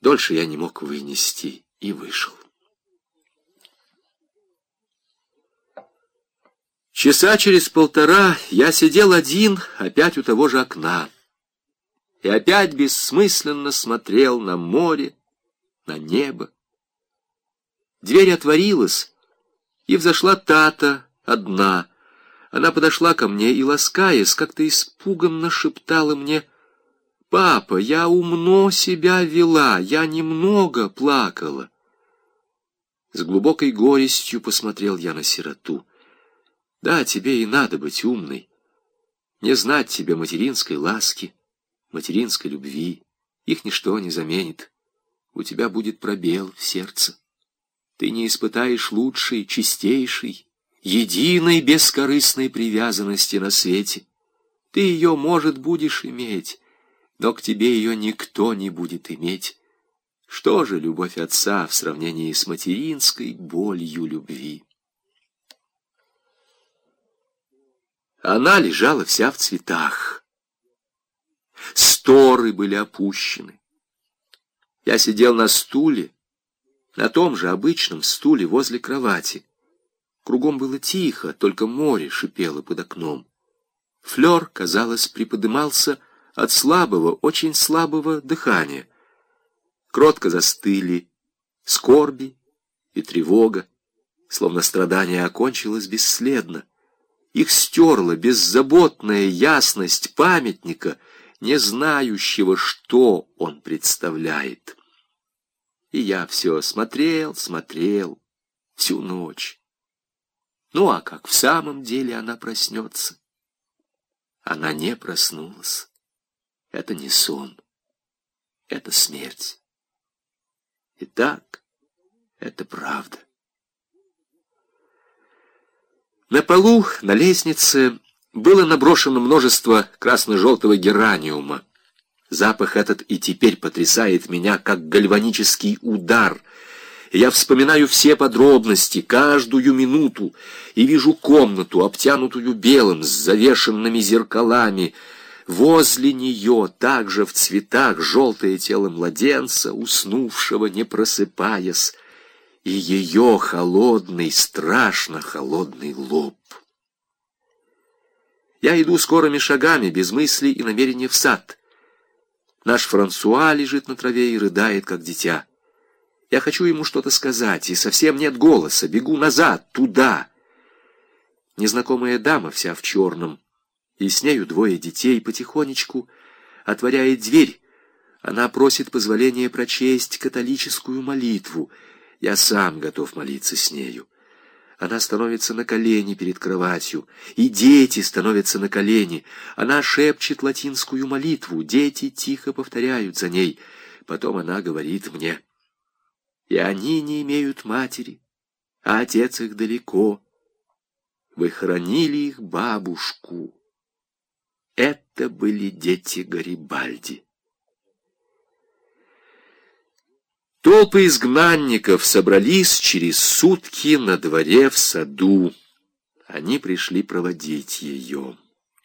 Дольше я не мог вынести и вышел. Часа через полтора я сидел один, опять у того же окна, и опять бессмысленно смотрел на море, на небо. Дверь отворилась, и взошла Тата одна. Она подошла ко мне и, ласкаясь, как-то испуганно шептала мне: «Папа, я умно себя вела, я немного плакала». С глубокой горестью посмотрел я на сироту. Да, тебе и надо быть умной, не знать тебе материнской ласки, материнской любви. Их ничто не заменит. У тебя будет пробел в сердце. Ты не испытаешь лучшей, чистейшей, единой бескорыстной привязанности на свете. Ты ее, может, будешь иметь, но к тебе ее никто не будет иметь. Что же любовь отца в сравнении с материнской болью любви? Она лежала вся в цветах. Сторы были опущены. Я сидел на стуле, на том же обычном стуле возле кровати. Кругом было тихо, только море шипело под окном. Флёр, казалось, приподымался от слабого, очень слабого дыхания. Кротко застыли скорби и тревога, словно страдание окончилось бесследно. Их стерла беззаботная ясность памятника, не знающего, что он представляет. И я все смотрел всю ночь. Ну, а как в самом деле она проснется? Она не проснулась. Это не сон. Это смерть. Итак, это правда. На полу, на лестнице, было наброшено множество красно-желтого гераниума. Запах этот и теперь потрясает меня, как гальванический удар. Я вспоминаю все подробности, каждую минуту, и вижу комнату, обтянутую белым, с завешенными зеркалами. Возле нее, также в цветах, желтое тело младенца, уснувшего, не просыпаясь, и ее холодный, страшно холодный лоб. Я иду скорыми шагами, без мыслей и намерения в сад. Наш Франсуа лежит на траве и рыдает, как дитя. Я хочу ему что-то сказать, и совсем нет голоса. Бегу назад, туда. Незнакомая дама, вся в черном, и с нею двое детей, потихонечку отворяет дверь. Она просит позволения прочесть католическую молитву. Я сам готов молиться с нею. Она становится на колени перед кроватью, и дети становятся на колени. Она шепчет латинскую молитву, дети тихо повторяют за ней. Потом она говорит мне: «И они не имеют матери, а отец их далеко. Вы хоронили их бабушку». Это были дети Гарибальди. Толпы изгнанников собрались через сутки на дворе в саду. Они пришли проводить ее.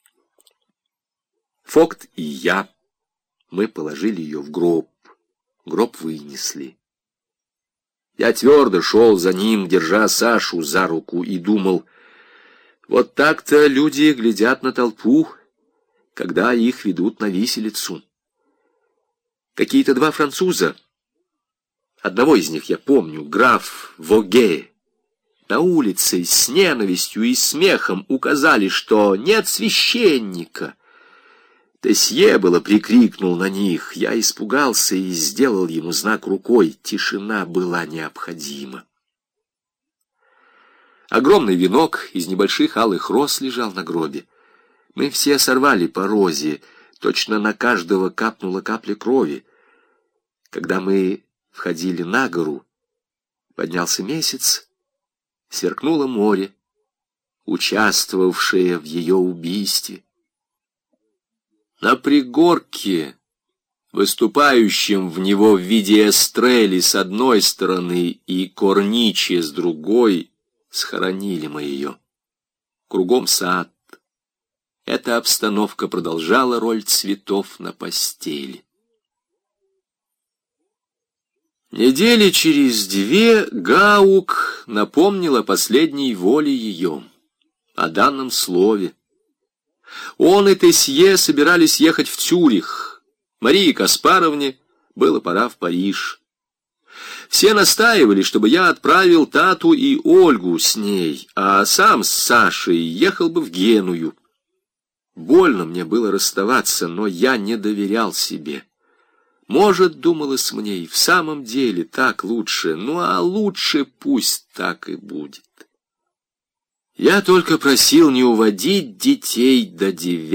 Фокт и я, мы положили ее в гроб. Гроб вынесли. Я твердо шел за ним, держа Сашу за руку, и думал: вот так-то люди глядят на толпу, когда их ведут на виселицу. Какие-то два француза, одного из них я помню, граф Воге, на улице с ненавистью и смехом указали, что нет священника. Тесье было прикрикнул на них. Я испугался и сделал ему знак рукой. Тишина была необходима. Огромный венок из небольших алых роз лежал на гробе. Мы все сорвали по розе, точно на каждого капнула капля крови. Когда мы входили на гору, поднялся месяц, сверкнуло море, участвовавшее в ее убийстве. На пригорке, выступающем в него в виде эстрели с одной стороны и корниче с другой, схоронили мы ее. Кругом сад. Эта обстановка продолжала роль цветов на постели. Недели через две Гаук напомнил о последней воле ее, о данном слове. Он и Тесье собирались ехать в Цюрих. Марии Каспаровне было пора в Париж. Все настаивали, чтобы я отправил Тату и Ольгу с ней, а сам с Сашей ехал бы в Геную. Больно мне было расставаться, но я не доверял себе. Может, думалось мне, и в самом деле так лучше, ну а лучше пусть так и будет. Я только просил не уводить детей до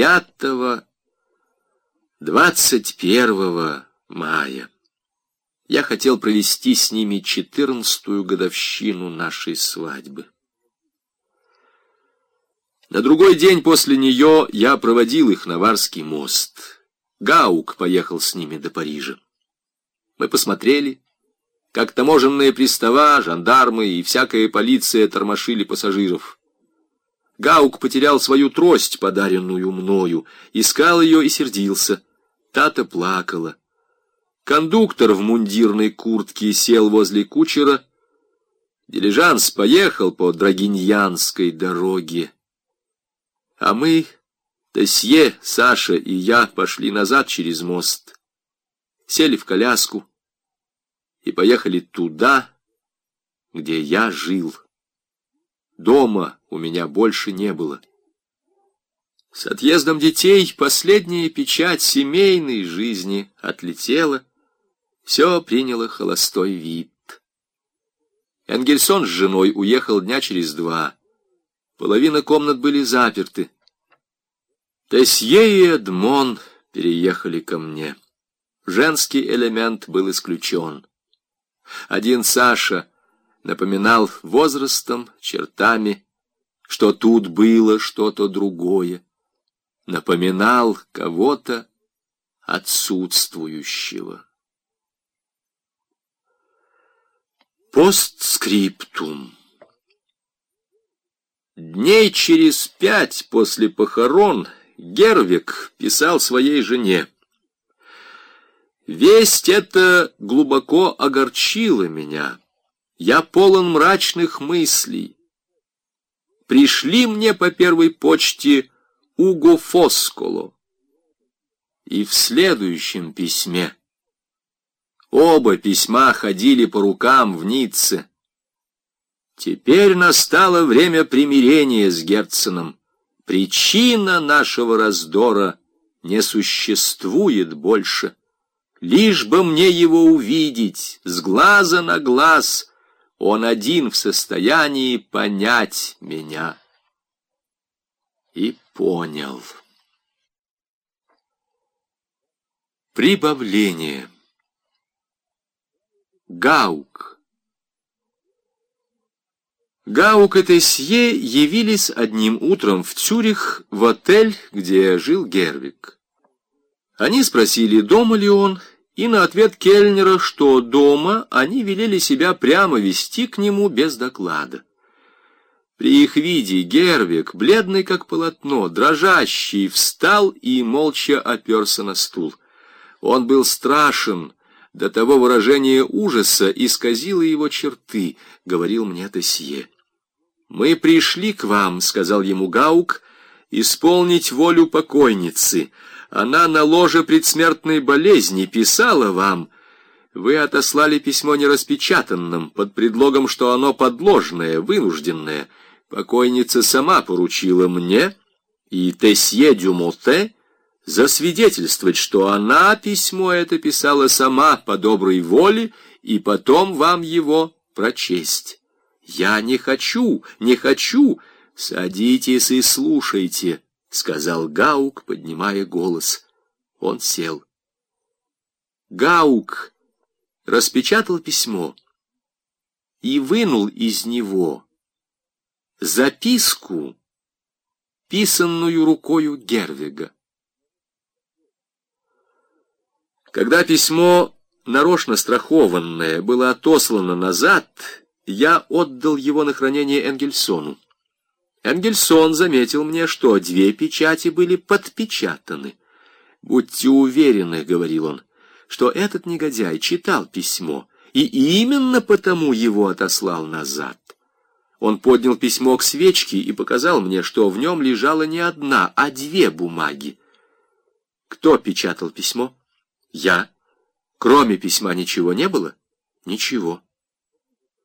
21 мая. Я хотел провести с ними 14-ю годовщину нашей свадьбы. На другой день после нее я проводил их на Варский мост. Гаук поехал с ними до Парижа. Мы посмотрели, как таможенные пристава, жандармы и всякая полиция тормошили пассажиров. Гаук потерял свою трость, подаренную мною, искал ее и сердился. Тата плакала. Кондуктор в мундирной куртке сел возле кучера. Дилижанс поехал по Драгиньянской дороге. А мы, Тесье, Саша и я, пошли назад через мост, сели в коляску и поехали туда, где я жил. Дома у меня больше не было. С отъездом детей последняя печать семейной жизни отлетела, все приняло холостой вид. Энгельсон с женой уехал дня через 2. Половина комнат были заперты. Тесье и Эдмон переехали ко мне. Женский элемент был исключен. Один Саша напоминал возрастом, чертами, что тут было что-то другое. Напоминал кого-то отсутствующего. Постскриптум. Дней через 5 после похорон Гервик писал своей жене: «Весть эта глубоко огорчила меня. Я полон мрачных мыслей. Пришли мне по первой почте Уго Фосколо». И в следующем письме. Оба письма ходили по рукам в Ницце. Теперь настало время примирения с Герценом. Причина нашего раздора не существует больше. Лишь бы мне его увидеть с глаза на глаз, он один в состоянии понять меня. И понял. Прибавление. Гаук. Гаук и Тесье явились одним утром в Цюрих в отель, где жил Гервик. Они спросили, дома ли он, и на ответ кельнера, что дома, они велели себя прямо вести к нему без доклада. При их виде Гервик, бледный как полотно, дрожащий, встал и молча оперся на стул. Он был страшен, до того выражение ужаса исказило его черты, говорил мне Тесье. «Мы пришли к вам, — сказал ему Гаук, — исполнить волю покойницы. Она на ложе предсмертной болезни писала вам. Вы отослали письмо нераспечатанным, под предлогом, что оно подложное, вынужденное. Покойница сама поручила мне и Тесье Дюмоте засвидетельствовать, что она письмо это писала сама по доброй воле и потом вам его прочесть. Я не хочу. Садитесь и слушайте, — сказал Гаук, поднимая голос. Он сел. Гаук распечатал письмо и вынул из него записку, писанную рукою Гервига. Когда письмо, нарочно страхованное, было отослано назад, я отдал его на хранение Энгельсону. Энгельсон заметил мне, что 2 печати были подпечатаны. «Будьте уверены, — говорил он, — что этот негодяй читал письмо и именно потому его отослал назад. Он поднял письмо к свечке и показал мне, что в нем лежала не одна, а две бумаги. Кто печатал письмо? Я. Кроме письма ничего не было? Ничего.